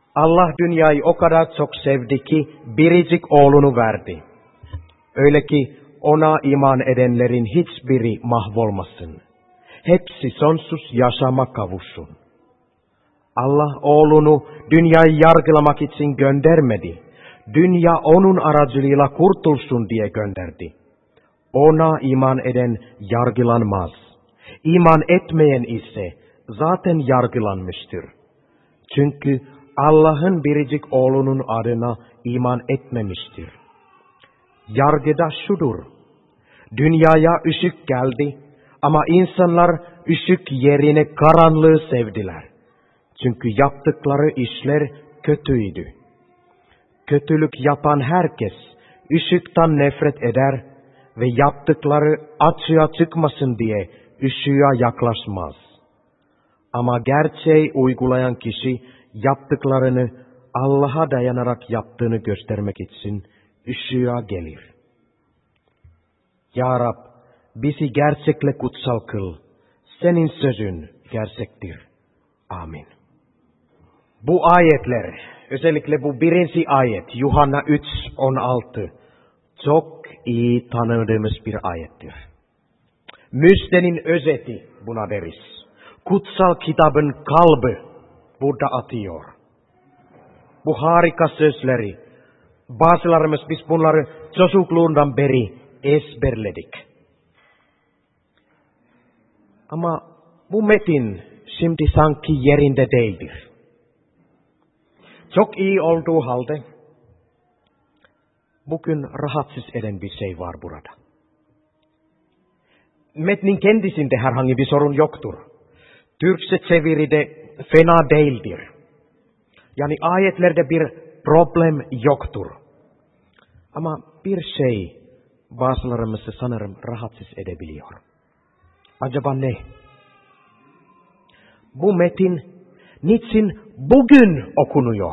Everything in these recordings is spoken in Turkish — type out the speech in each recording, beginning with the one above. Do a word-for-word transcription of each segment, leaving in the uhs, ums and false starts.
Allah dünyayı o kadar çok sevdi ki biricik oğlunu verdi. Öyle ki ona iman edenlerin hiçbiri mahvolmasın. Hepsi sonsuz yaşama kavuşsun. Allah oğlunu dünyayı yargılamak için göndermedi. Dünya onun aracılığıyla kurtulsun diye gönderdi. Ona iman eden yargılanmaz. İman etmeyen ise zaten yargılanmıştır. Çünkü Allah'ın biricik oğlunun adına iman etmemiştir. Yargıda şudur: dünyaya ışık geldi ama insanlar ışık yerine karanlığı sevdiler. Çünkü yaptıkları işler kötüydü. Kötülük yapan herkes ışıktan nefret eder ve yaptıkları açığa çıkmasın diye ışığa yaklaşmaz. Ama gerçeği uygulayan kişi yaptıklarını Allah'a dayanarak yaptığını göstermek için ışığa gelir. Ya Rab, bizi gerçekle kutsal kıl. Senin sözün gerçektir. Amin. Bu ayetler, özellikle bu birinci ayet, Yuhanna üç on altı, çok iyi tanıdığımız bir ayettir. Müjdenin özeti buna deriz. Kutsal kitabın kalbi burada atıyor. Bu harika sözleri, bazılarımız biz bunları çocukluğundan beri ezberledik. Ama bu metin şimdi sanki yerinde değildir. Çok iyi olduğu halde bugün rahatsız eden bir şey var burada. Metnin kendisinde herhangi bir sorun yoktur. Türkçe çeviride fena değildir. Yani ayetlerde bir problem yoktur. Ama bir şey bazılarımızı sanırım rahatsız edebiliyor. Acaba ne? Bu metin niçin bugün okunuyor?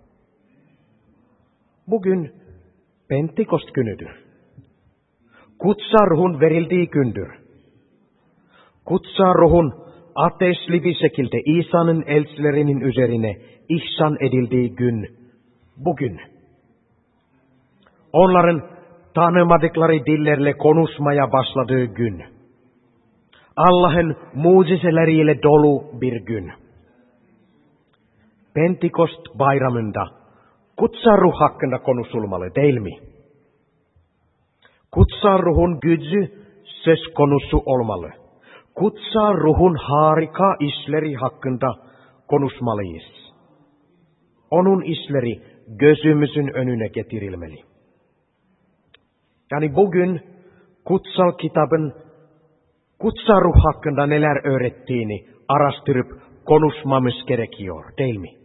Bugün Pentekost günüdür. Kutsal ruhun verildiği gündür. Kutsal ruhun ateşli bir şekilde İsa'nın elçilerinin üzerine ihsan edildiği gün bugün. Onların tanımadıkları dillerle konuşmaya başladığı gün. Allah'ın mucizeleriyle dolu bir gün. Pentekost bayramında kutsal ruh hakkında konuşulmalı değil mi? Kutsal ruhun gücü söz konusu olmalı. Kutsal ruhun harika işleri hakkında konuşmalıyız. Onun işleri gözümüzün önüne getirilmeli. Yani bugün kutsal kitabın kutsal ruh hakkında neler öğrettiğini araştırıp konuşmamız gerekiyor değil mi?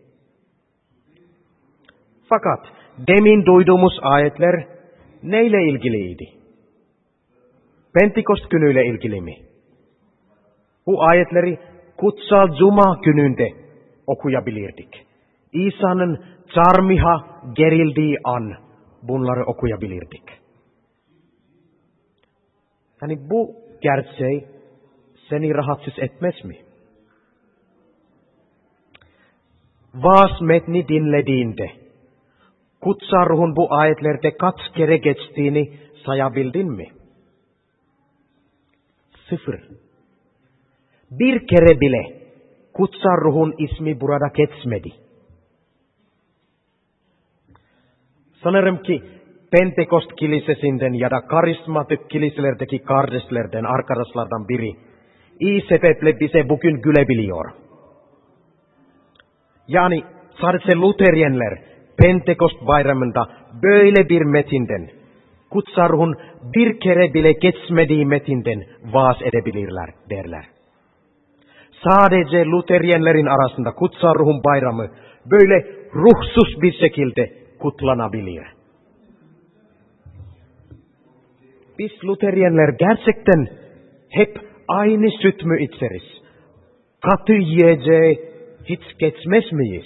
Fakat demin duyduğumuz ayetler neyle ilgiliydi? Pentekost günüyle ilgili mi? Bu ayetleri kutsal cuma gününde okuyabilirdik. İsa'nın çarmıha gerildiği an bunları okuyabilirdik. Yani bu gerçeği seni rahatsız etmez mi? Vaaz metni dinlediğinde kutsal ruhun bu ayetlerde kaç kere geçtiğini sayabildin mi? Sıfır. Bir kere bile kutsal ruhun ismi burada geçmedi. Sanırım ki Pentekost kilisesinden ya da karizmatik kiliselerdeki kardeşlerden, arkadaşlardan biri iyi sebeple bize bugün gülebiliyor. Yani sadece Luteryenler Pentekost bayramında böyle bir metinden, kutsal ruhun bir kere bile geçmediği metinden vaaz edebilirler derler. Sadece Luteryenlerin arasında kutsal ruhun bayramı böyle ruhsuz bir şekilde kutlanabilir. Biz Luteryenler gerçekten hep aynı süt mü içeriz? Katı yiyeceği hiç geçmez miyiz?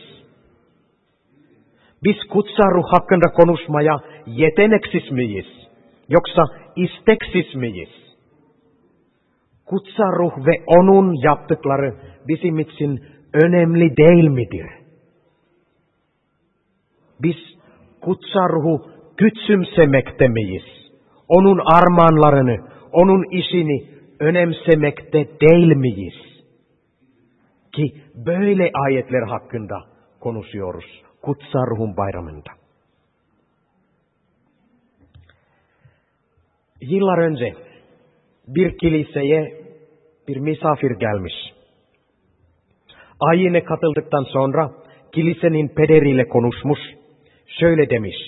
Biz kutsal ruh hakkında konuşmaya yeteneksiz miyiz? Yoksa isteksiz miyiz? Kutsal ruh ve onun yaptıkları bizim için önemli değil midir? Biz kutsal ruhu küçümsemekte miyiz? Onun armağanlarını, onun işini önemsemekte değil miyiz? Ki böyle ayetler hakkında konuşuyoruz kutsal ruhun bayramında. Yıllar önce bir kiliseye bir misafir gelmiş. Ayine katıldıktan sonra kilisenin pederiyle konuşmuş, şöyle demiş: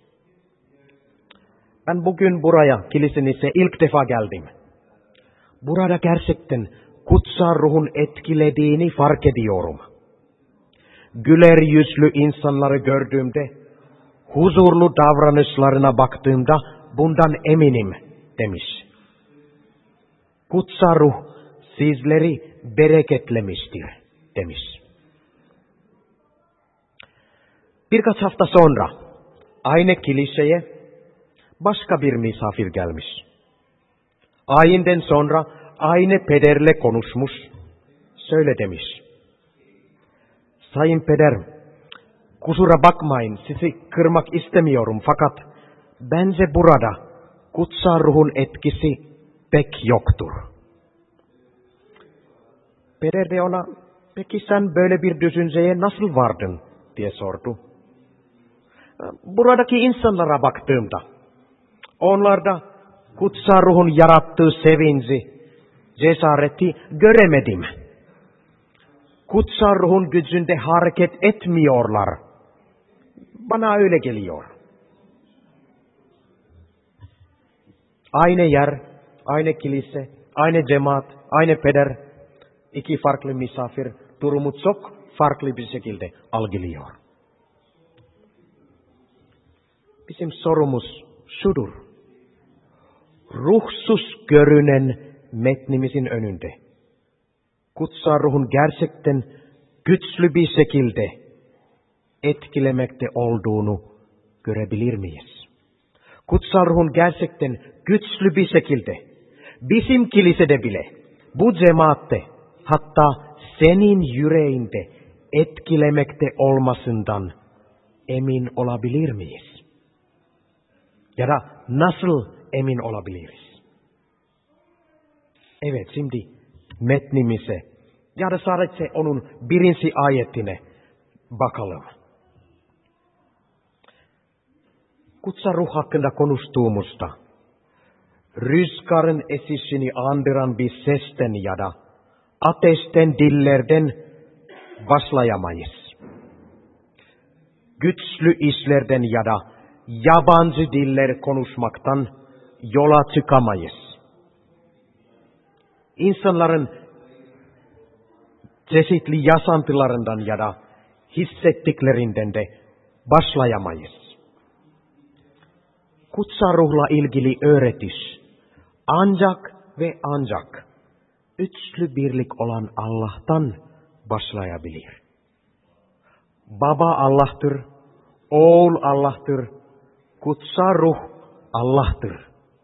ben bugün buraya, kilisenize ilk defa geldim. Burada gerçekten kutsal ruhun etkilediğini fark ediyorum. Güler yüzlü insanları gördüğümde, huzurlu davranışlarına baktığımda bundan eminim demiş. Kutsal ruh sizleri bereketlemiştir demiş. Birkaç hafta sonra aynı kiliseye başka bir misafir gelmiş. Ayinden sonra aynı pederle konuşmuş, şöyle demiş: Sayın peder, kusura bakmayın, sizi kırmak istemiyorum fakat bence burada kutsal ruhun etkisi pek yoktur. Peder de ona, peki sen böyle bir düşünceye nasıl vardın diye sordu. Buradaki insanlara baktığımda, onlarda kutsal ruhun yarattığı sevinci, cesareti göremedim. Kutsal ruhun gücünde hareket etmiyorlar. Bana öyle geliyor. Aynı yer, aynı kilise, aynı cemaat, aynı peder, iki farklı misafir durumu çok farklı bir şekilde algılıyor. Bizim sorumuz şudur: ruhsuz görünen metnimizin önünde kutsal ruhun gerçekten güçlü bir şekilde etkilemekte olduğunu görebilir miyiz? Kutsal ruhun gerçekten güçlü bir şekilde bizim kilisede bile, bu cemaatte, hatta senin yüreğinde etkilemekte olmasından emin olabilir miyiz? Ya da nasıl emin olabiliriz? Evet, şimdi metnimize ya da sadece onun birinci ayetine bakalım. Kutsal ruh hakkında konuştuğumuzda rüzgarın esişini andıran bir sesten ya da ateşten dillerden başlayamayız. Güçlü işlerden ya da yabancı diller konuşmaktan yola çıkamayız. İnsanların çeşitli yaşantılarından ya da hissettiklerinden de başlayamayız. Kutsal ruhla ilgili öğretiş ancak ve ancak üçlü birlik olan Allah'tan başlayabilir. Baba Allah'tır, Oğul Allah'tır, Kutsal ruh Allah'tır.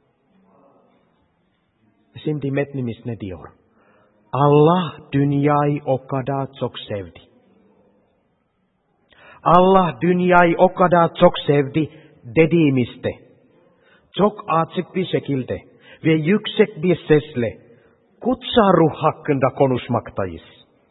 Şimdi metnimiz ne diyor? Allah dünyayı o kadar çok sevdi. Allah dünyayı o kadar çok sevdi dediğimizde çok açık bir şekilde ve yüksek bir sesle kutsal ruh hakkında konuşmaktayız.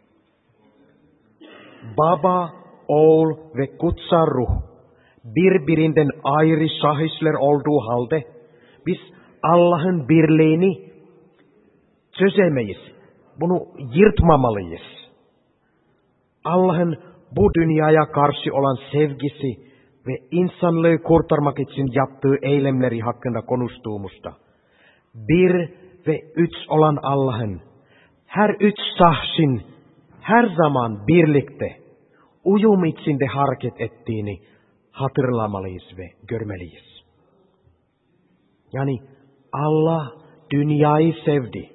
Baba, Oğul ve kutsal ruh birbirinden ayrı şahıslar olduğu halde biz Allah'ın birliğini çözemeyiz. Bunu yırtmamalıyız. Allah'ın bu dünyaya karşı olan sevgisi ve insanlığı kurtarmak için yaptığı eylemleri hakkında konuştuğumuzda bir ve üç olan Allah'ın her üç şahsın her zaman birlikte uyum içinde hareket ettiğini hatırlamalıyız ve görmeliyiz. Yani Allah dünyayı sevdi.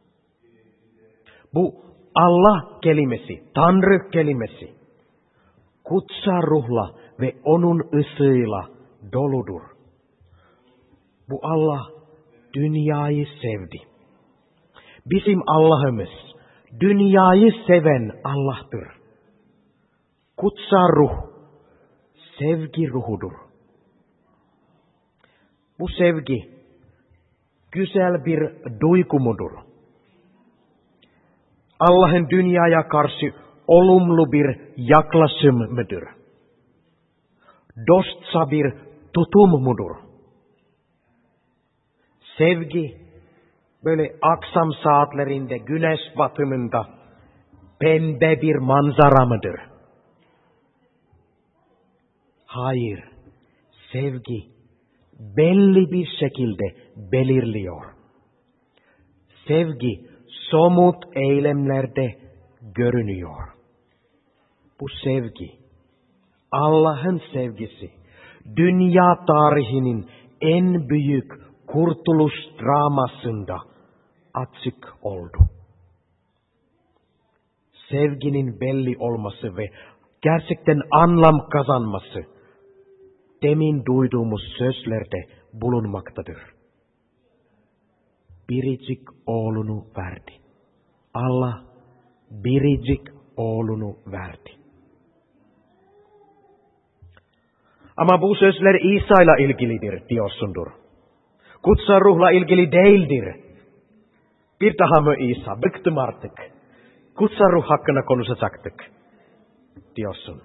Bu Allah kelimesi, Tanrı kelimesi kutsal ruhla ve onun ışığıyla doludur. Bu Allah dünyayı sevdi. Bizim Allah'ımız dünyayı seven Allah'tır. Kutsal ruh sevgi ruhudur. Bu sevgi güzel bir duygumudur. Allah'ın dünyaya karşı olumlu bir yaklaşımıdır. Dostça bir tutumudur. Sevgi böyle akşam saatlerinde güneş batımında pembe bir manzara mıdır? Hayır, sevgi belli bir şekilde belirliyor. Sevgi somut eylemlerde görünüyor. Bu sevgi, Allah'ın sevgisi, dünya tarihinin en büyük kurtuluş dramasında açık oldu. Sevginin belli olması ve gerçekten anlam kazanması, demin duyduğumuz sözlerde bulunmaktadır. Biricik oğlunu verdi. Allah biricik oğlunu verdi. Ama bu sözler İsa'yla ilgilidir diyorsundur. Kutsal ruhla ilgili değildir. Bir daha mı İsa? Bıktım artık. Kutsal ruh hakkında konuşacaktık diyorsun.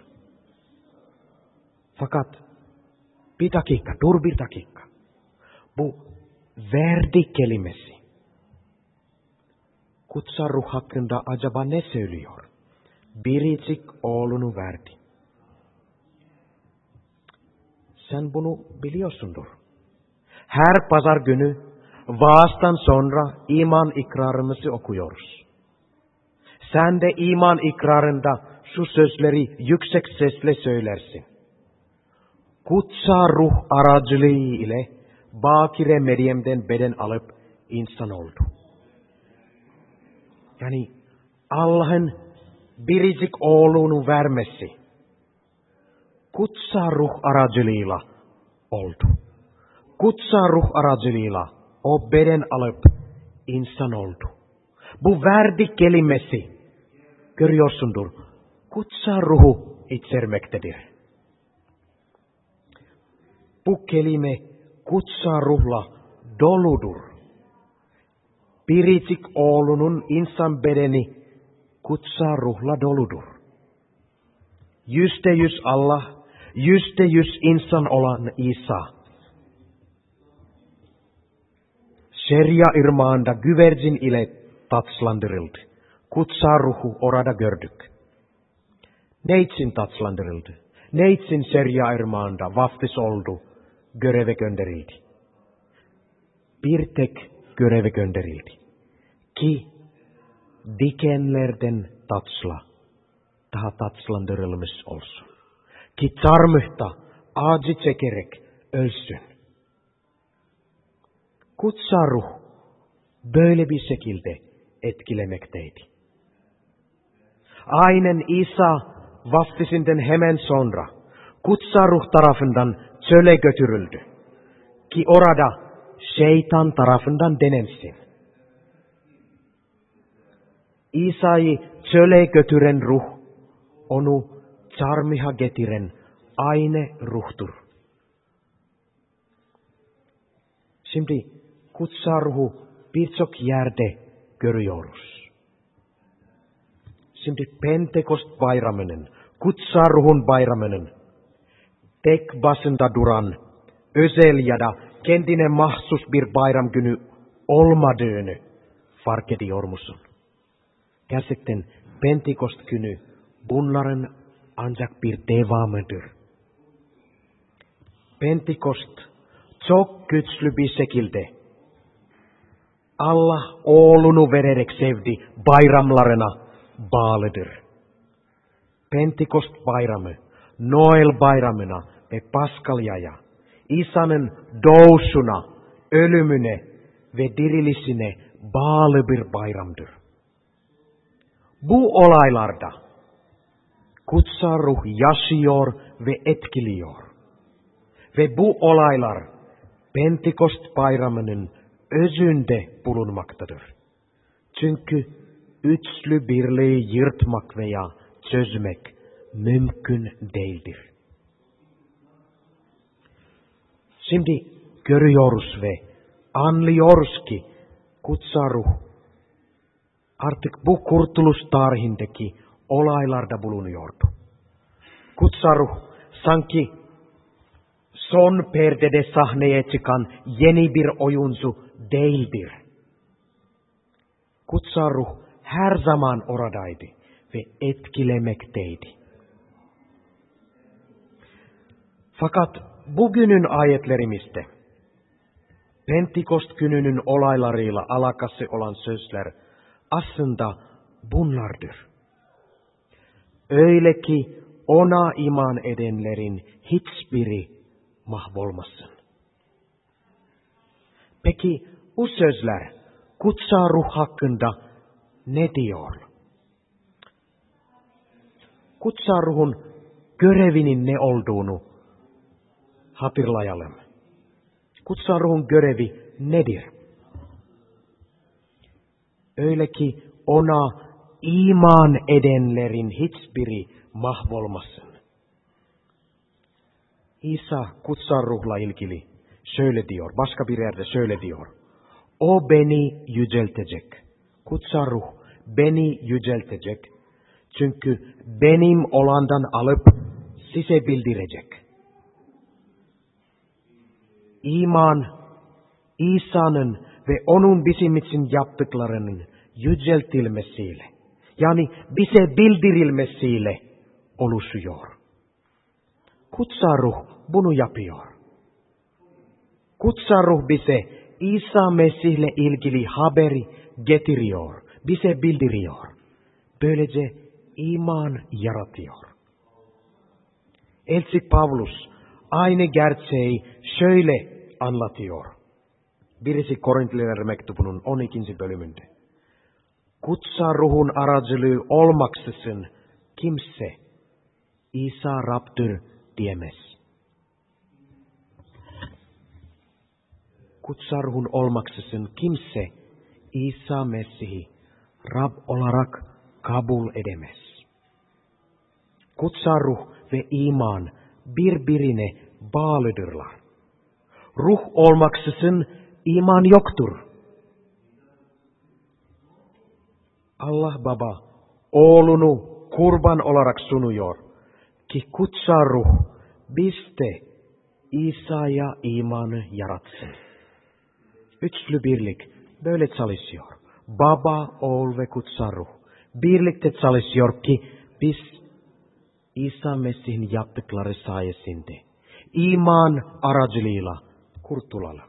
Fakat bir dakika, dur bir dakika. Bu verdi kelimesi. Kutsal ruh hakkında acaba ne söylüyor? Biricik oğlunu verdi. Sen bunu biliyorsundur. Her pazar günü vaazdan sonra iman ikrarımızı okuyoruz. Sen de iman ikrarında şu sözleri yüksek sesle söylersin. Kutsal ruh aracılığı ile Bakire Meryem'den beden alıp insan oldu. Yani Allah'ın biricik oğlunu vermesi kutsal ruh aracılığıyla oldu. Kutsal ruh aracılığıyla o beden alıp insan oldu. Bu verdi kelimesi görüyorsundur. Kutsal ruhu içermektedir. Bu kelime kutsal ruhla doludur. Biricik oğlunun insan bedeni kutsal ruhla doludur. Yüzde yüz Allah, yüzde yüz insan olan İsa. Şeria ırmağında güvercin ile taçlandırıldı. Kutsal ruhu orada gördük. Ne için taçlandırıldı? Ne için Şeria ırmağında vaftiz oldu, göreve gönderildi? Bir tek göreve gönderildi. Ki dikenlerden taçla, daha taçlandırılmış olsun. Ki çarmıhta acı çekerek ölsün. Kutsal ruh böyle bir şekilde etkilemekteydi. Aynen İsa vaftisinden hemen sonra kutsal ruh tarafından çöle götürüldü. Ki orada şeytan tarafından denensin. İsa'yı çöle götüren ruh, onu çarmıha getiren aynı ruhtur. Şimdi kutsal ruhu birçok yerde görüyoruz. Şimdi Pentekost bayramının, kutsal ruhun bayramının tek başında duran özel ya da kendine mahsus bir bayram günü olmadığını fark ediyor musun? Gerçekten Pentekost günü bunların ancak bir devamıdır. Pentekost çok güçlü bir şekilde Allah oğlunu vererek sevdi bayramlarına bağlıdır. Pentekost bayramı, Noel bayramına ve Paskalya'ya, İsa'nın doğuşuna, ölümüne ve dirilişine bağlı bir bayramdır. Bu olaylarda kutsal ruh yaşıyor ve etkiliyor. Ve bu olaylar Pentekost bayramının özünde bulunmaktadır. Çünkü üçlü birliği yırtmak veya çözmek mümkün değildir. Şimdi görüyoruz ve anlıyoruz ki kutsal ruh artık bu kurtuluş tarihindeki olaylarda bulunuyordu. Kutsal ruh sanki son perdede sahneye çıkan yeni bir oyuncu değildir. Kutsal ruh her zaman oradaydı ve etkilemekteydi. Fakat bugünün ayetlerimizde Pentekost gününün olaylarıyla alakası olan sözler aslında bunlardır. Öyle ki ona iman edenlerin hiçbiri mahvolmasın. Peki bu sözler kutsal ruh hakkında ne diyor? Kutsal ruhun görevinin ne olduğunu hatırlayalım. Kutsal ruhun görevi nedir? Öyle ki ona iman edenlerin hiçbiri mahvolmasın. İsa kutsal ruhla ilgili şöyle diyor, başka bir yerde şöyle diyor. O beni yüceltecek. Kutsal ruh beni yüceltecek. Çünkü benim olandan alıp size bildirecek. İman, İsa'nın ve onun bizim için yaptıklarının yüceltilmesiyle, yani bize bildirilmesiyle oluşuyor. Kutsal ruh bunu yapıyor. Kutsal ruh bize İsa Mesih'le ilgili haberi getiriyor, bize bildiriyor. Böylece iman yaratıyor. Elçi Pavlus aynı gerçeği şöyle anlatıyor. Birisi Korintliler mektubunun on ikinci bölümünde. Kutsal ruhun aracılığı olmaksızın kimse İsa Rab'dır diyemez. Kutsal ruhun olmaksızın kimse İsa Mesih'i Rab olarak kabul edemez. Kutsal ruh ve iman birbirine bağlıdırlar. Ruh olmaksızın iman yoktur. Allah Baba oğlunu kurban olarak sunuyor ki kutsal ruh bizde İsa'ya imanı yaratsın. Üçlü birlik böyle çalışıyor. Baba, oğul ve kutsal ruh birlikte çalışıyor ki biz İsa Mesih'in yaptıkları sayesinde iman aracılığıyla kurtulalım.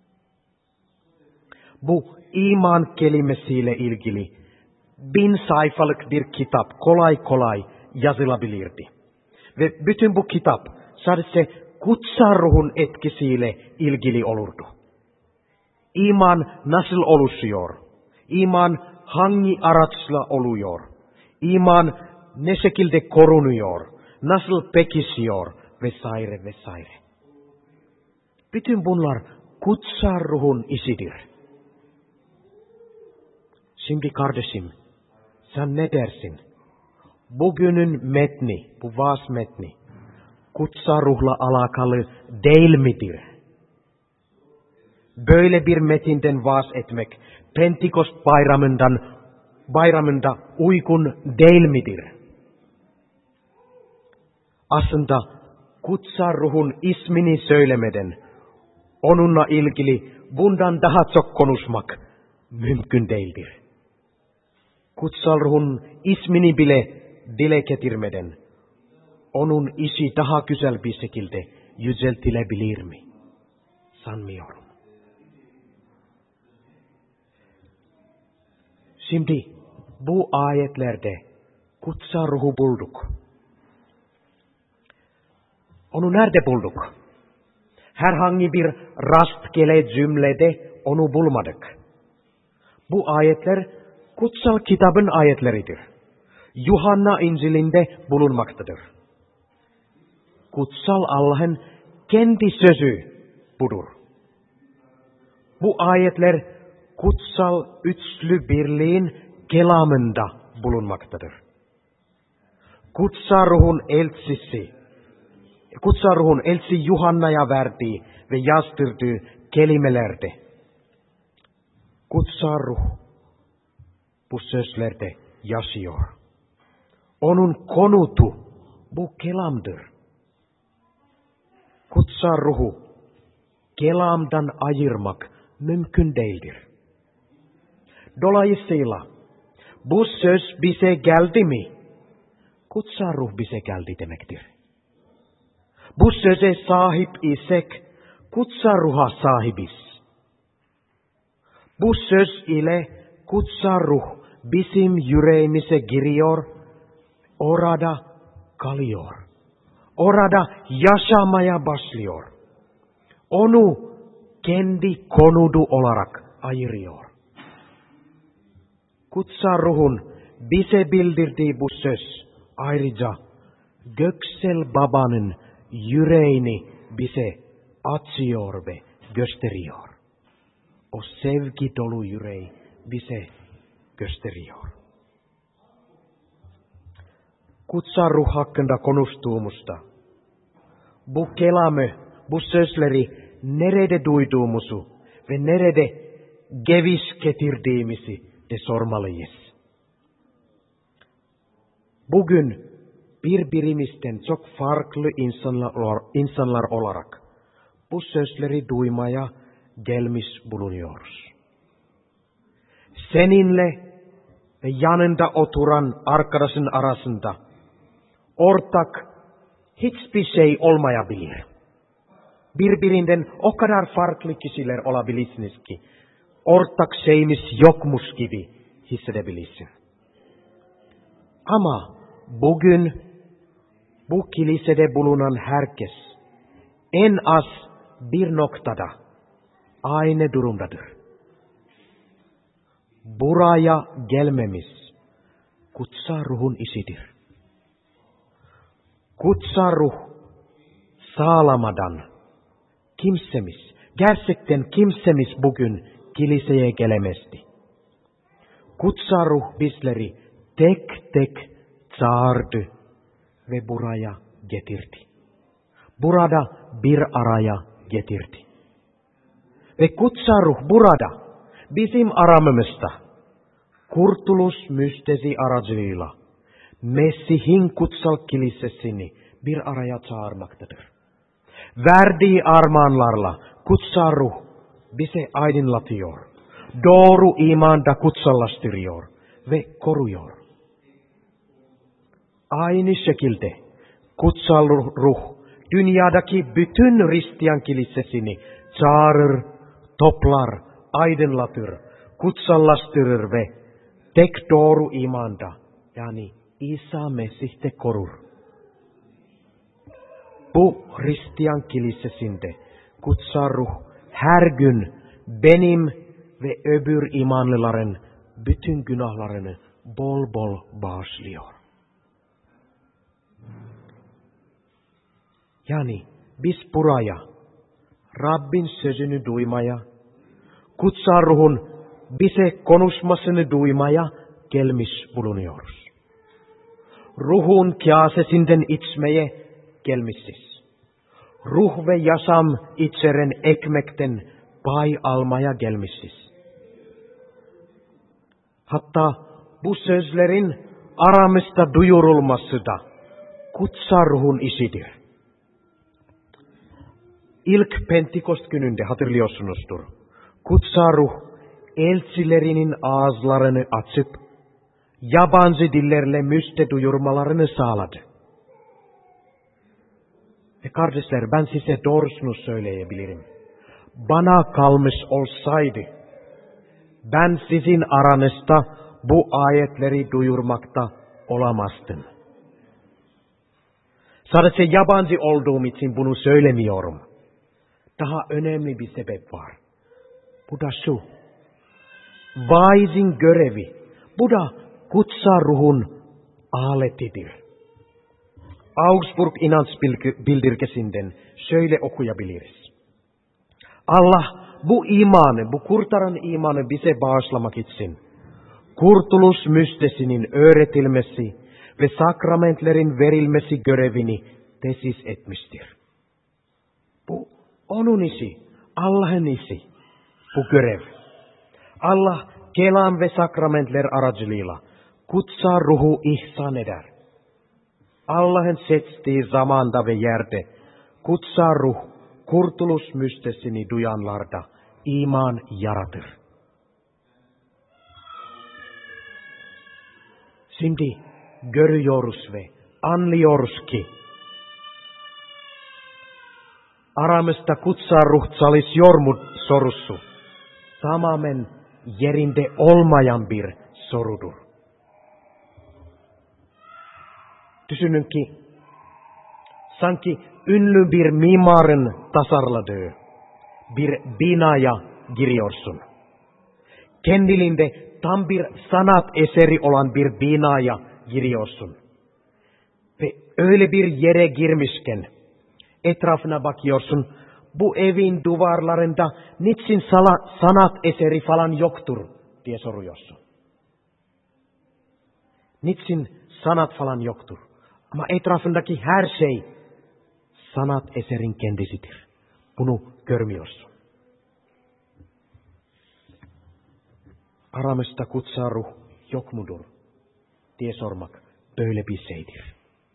Bu iman kelimesiyle ilgili bin sayfalık bir kitap kolay kolay yazılabilirdi. Ve bütün bu kitap sadece kutsal ruhun etkisiyle ilgili olurdu. İman nasıl oluşuyor? İman hangi araçla oluyor? İman ne şekilde korunuyor? Nasıl pekişiyor? Vesaire vesaire. Bütün bunlar kutsal ruhun işidir. Şimdi kardeşim, sen ne dersin? Bugünün metni, bu vaaz metni, kutsal ruhla alakalı değil midir? Böyle bir metinden vaaz etmek, Pentekost bayramından, bayramında uygun değil midir? Aslında kutsal ruhun ismini söylemeden, onunla ilgili bundan daha çok konuşmak mümkün değildir. Kutsal ruhun ismini bile dile getirmeden, onun işi daha güzel bir şekilde yüceltilebilir mi? Sanmıyorum. Şimdi bu ayetlerde kutsal ruhu bulduk. Onu nerede bulduk? Herhangi bir rastgele cümlede onu bulmadık. Bu ayetler kutsal kitabın ayetleridir. Yuhanna İncil'inde bulunmaktadır. Kutsal Allah'ın kendi sözü budur. Bu ayetler kutsal üçlü birliğin kelamında bulunmaktadır. Kutsal ruhun elçisi, Kutsarruhun elsi Juhanna ja värdi ve jastyrtyy kelimelerde. Kutsarruh pussöslerde jasior. Onun konutu bu kelamdır. Kutsarruhu kelamdan ayırmak mümkün değildir. Dolayısıyla bu söz bize geldi mi? Kutsarruh bize geldi demektir. Bu söze sahip isek kutsarruha sahibiz. Bu söz ile kutsarruh bizim yüreğimize giriyor, orada kalıyor. Orada yaşamaya başlıyor. Onu kendi konudu olarak ayırıyor. Kutsarruhun bize bildirdiği bu söz ayrıca Göksel Babanın yüreğini bize açıyor ve gösteriyor. O sevgi dolu yüreği bize gösteriyor. Kutsarruh hakkında konuştuğumuzda bu kelamı, bu sözleri nerede duyduğumuzu ve nerede geviş getirdiğimizi de sormalıyız. Bugün birbirimizden çok farklı insanlar, insanlar olarak bu sözleri duymaya gelmiş bulunuyoruz. Seninle ve yanında oturan arkadaşın arasında ortak hiçbir şey olmayabilir. Birbirinden o kadar farklı kişiler olabilirsiniz ki ortak şeyimiz yokmuş gibi hissedebilirsin. Ama bugün bu kilisede bulunan herkes en az bir noktada aynı durumdadır. Buraya gelmemiz kutsal ruhun işidir. Kutsal ruh sağlamadan kimsemiz, gerçekten kimsemiz bugün kiliseye gelemezdi. Kutsal ruh bizleri tek tek çağırdı ve buraya getirdi. Burada bir araya getirdi. Ve kutsal ruh burada bizim aramımızda kurtuluş müjdesi aracılığıyla Mesih'in kutsal kilisesini bir araya çağırmaktadır. Verdiği armağanlarla kutsal ruh bize aydınlatıyor. Doğru imanda kutsallaştırıyor ve koruyor. Aynı şekilde kutsal ruh dünyadaki bütün Hristiyan kilisesini çağırır, toplar, aydınlatır, kutsallaştırır ve tek doğru imanda yani İsa Mesih'te korur. Bu Hristiyan kilisesinde kutsal ruh her gün benim ve öbür imanlıların bütün günahlarını bol bol bağışlıyor. Yani biz buraya Rabbin sözünü duymaya, kutsal ruhun bize konuşmasını duymaya gelmiş bulunuyoruz. Ruhun kasesinden içmeye gelmişiz. Ruh ve yaşam içeren ekmekten pay almaya gelmişiz. Hatta bu sözlerin aramızda duyurulması da kutsal ruhun işidir. İlk Pentekost gününde hatırlıyorsunuzdur. Kutsal ruh elçilerinin ağızlarını açıp yabancı dillerle müjde duyurmalarını sağladı. Ve kardeşler, ben size doğrusunu söyleyebilirim. Bana kalmış olsaydı ben sizin aranızda bu ayetleri duyurmakta olamazdım. Sadece yabancı olduğum için bunu söylemiyorum. Daha önemli bir sebep var. Bu da şu. Vaizin görevi. Bu da kutsal ruhun aletidir. Augsburg inanç bildirgesinden şöyle okuyabiliriz. Allah bu imanı, bu kurtaran imanı bize bağışlamak için kurtuluş müjdesinin öğretilmesi ve sakramentlerin verilmesi görevini tesis etmiştir. Bu onun işi, Allah'ın işi, bu görev. Allah kelam ve sakramentler aracılığıyla kutsal ruhu ihsan eder. Allah'ın seçtiği zamanda ve yerde kutsal ruh kurtuluş müjdesini duyanlarda iman yaratır. Şimdi görüyoruz ve anlıyoruz ki aramızda kutsal ruh çalışıyor mu sorusu tamamen yerinde olmayan bir sorudur. Düşünün ki sanki ünlü bir mimarın tasarladığı bir binaya giriyorsun. Kendiliğinde tam bir sanat eseri olan bir binaya giriyorsun. Ve öyle bir yere girmişken etrafına bakıyorsun. Bu evin duvarlarında niçin sanat eseri falan yoktur diye soruyorsun. Niçin sanat falan yoktur? Ama etrafındaki her şey sanat eserin kendisidir. Bunu görmüyorsun. Aramızda kutsal ruh yok mudur diye sormak böyle bir şeydir.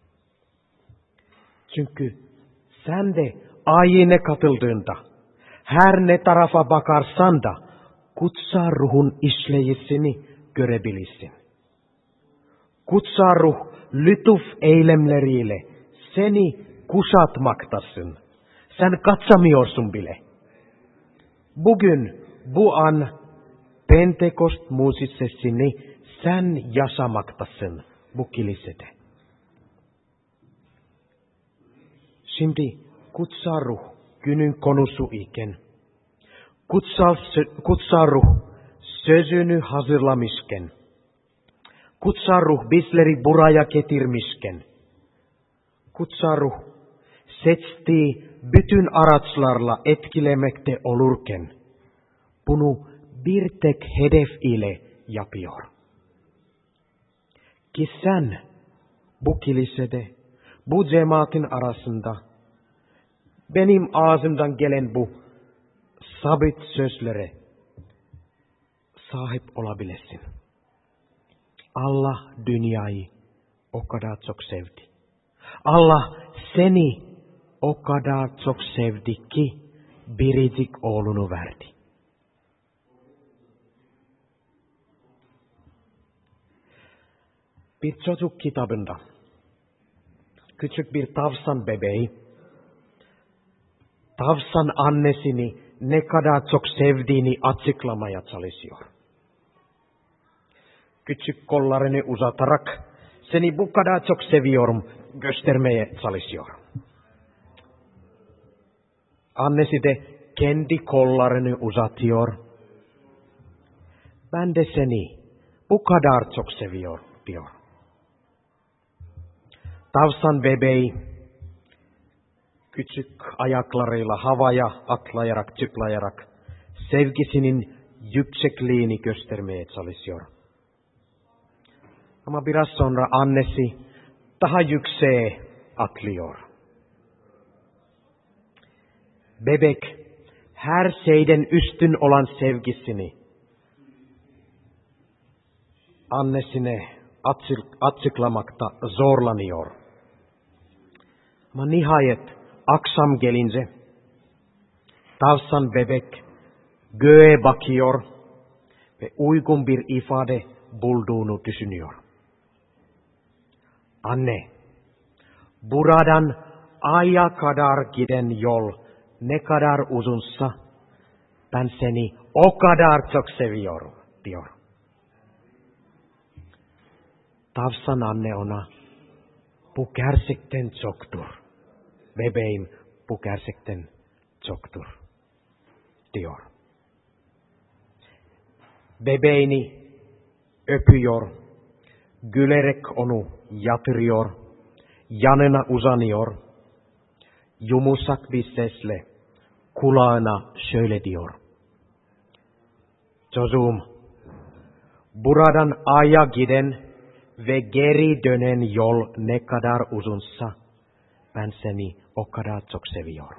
Çünkü sen de ayine katıldığında her ne tarafa bakarsan da kutsal ruhun işleyişini görebilirsin. Kutsal ruh lütuf eylemleriyle seni kuşatmaktasın. Sen kaçamıyorsun bile. Bugün bu an Pentekost mucizesini sen yaşamaktasın bu kilisede. Şimdi kutsal ruh günün konusu iken, kutsal, kutsal ruh sözünü hazırlamışken, kutsal ruh bizleri buraya getirmişken, kutsal ruh seçtiği bütün araçlarla etkilemekte olurken, bunu bir tek hedef ile yapıyor. Ki sen bu kilisede, bu cemaatin arasında benim ağzımdan gelen bu sabit sözlere sahip olabilesin. Allah dünyayı o kadar çok sevdi. Allah seni o kadar çok sevdi ki biricik oğlunu verdi. Bir çocuk kitabında küçük bir tavşan bebeği tavşan annesini ne kadar çok sevdiğini açıklamaya çalışıyor. Küçük kollarını uzatarak seni bu kadar çok seviyorum göstermeye çalışıyor. Annesi de kendi kollarını uzatıyor. Ben de seni bu kadar çok seviyorum diyor. Tavşan bebeği küçük ayaklarıyla havaya atlayarak, zıplayarak sevgisinin yüksekliğini göstermeye çalışıyor. Ama biraz sonra annesi daha yükseğe atlıyor. Bebek her şeyden üstün olan sevgisini annesine açıklamakta zorlanıyor. Ama nihayet akşam gelince tavşan bebek göğe bakıyor ve uygun bir ifade bulduğunu düşünüyor. Anne, buradan aya kadar giden yol ne kadar uzunsa ben seni o kadar çok seviyorum diyor. Tavşan anne ona bu gerçekten çoktur. Bebeğim bu gerçekten çoktur diyor. Bebeğini öpüyor, gülerek onu yatırıyor, yanına uzanıyor, yumuşak bir sesle kulağına şöyle diyor. Çocuğum, buradan aya giden ve geri dönen yol ne kadar uzunsa ben seni o kadar çok seviyorum.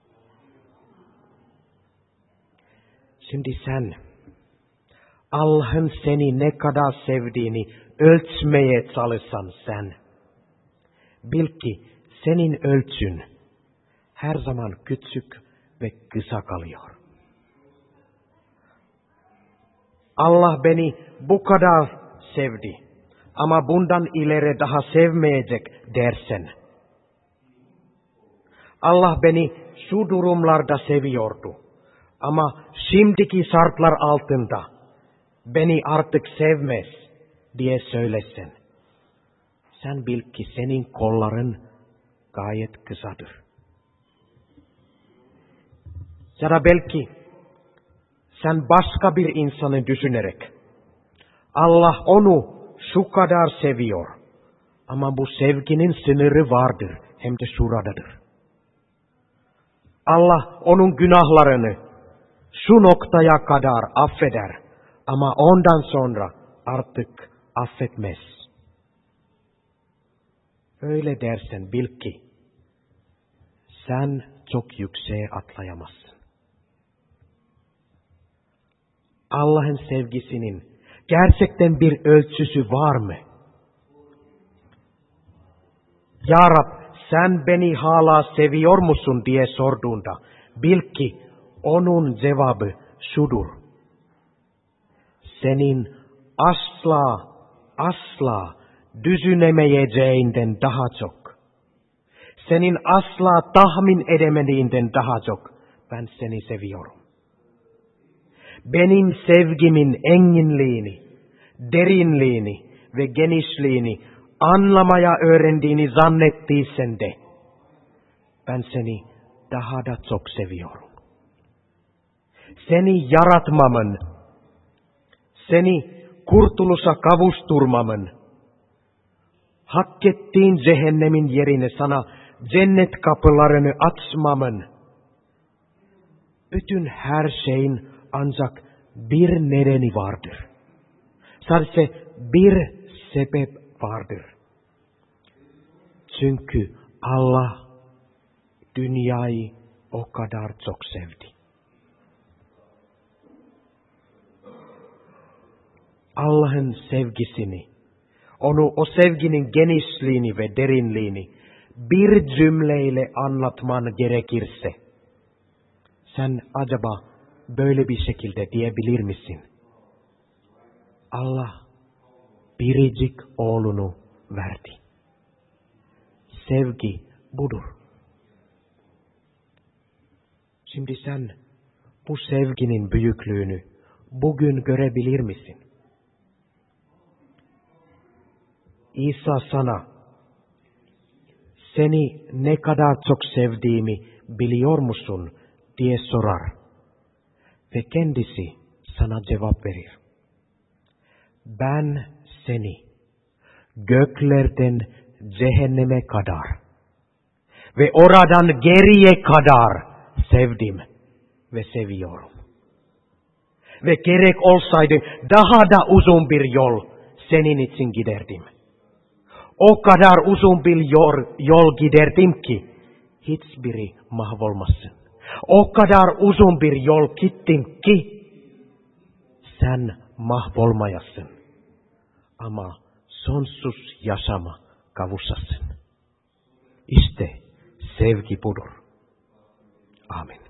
Şimdi sen, Allah'ın seni ne kadar sevdiğini ölçmeye çalışsan sen, bil ki senin ölçün her zaman küçük ve kısa kalıyor. Allah beni bu kadar sevdi ama bundan ileri daha sevmeyecek dersen, Allah beni şu durumlarda seviyordu ama şimdiki şartlar altında beni artık sevmez diye söylesen, sen bil ki senin kolların gayet kısadır. Ya da belki sen başka bir insanı düşünerek, Allah onu şu kadar seviyor ama bu sevginin sınırı vardır, hem de şuradadır. Allah onun günahlarını şu noktaya kadar affeder ama ondan sonra artık affetmez. Öyle dersen bil ki sen çok yükseğe atlayamazsın. Allah'ın sevgisinin gerçekten bir ölçüsü var mı? Ya Rab, sen beni hala seviyor musun diye sorduğunda bil ki onun cevabı şudur: senin asla asla düşünemeyeceğinden daha çok, senin asla tahmin edemediğinden daha çok ben seni seviyorum. Benim sevgimin enginliğini, derinliğini ve genişliğini anlamaya öğrendiğini zannettiysen de ben seni daha da çok seviyorum. Seni yaratmamın, seni kurtuluşa kavuşturmamın, hak ettiğin cehennemin yerine sana cennet kapılarını açmamın, bütün her şeyin ancak bir nedeni vardır. Sadece bir sebep vardır. Çünkü Allah dünyayı o kadar çok sevdi. Allah'ın sevgisini, onu o sevginin genişliğini ve derinliğini bir cümleyle anlatman gerekirse, sen acaba böyle bir şekilde diyebilir misin? Allah biricik oğlunu verdi. Sevgi budur. Şimdi sen bu sevginin büyüklüğünü bugün görebilir misin? İsa sana, seni ne kadar çok sevdiğimi biliyor musun diye sorar. Ve kendisi sana cevap verir. Ben seni göklerden cehenneme kadar ve oradan geriye kadar sevdim ve seviyorum. Ve gerek olsaydı daha da uzun bir yol senin için giderdim. O kadar uzun bir yol, yol giderdim ki hiçbiri mahvolmasın. O kadar uzun bir yol gittim ki sen mahvolmayasın. Ama sonsuz yaşama kavuşasın. İşte sevgi budur. Amin.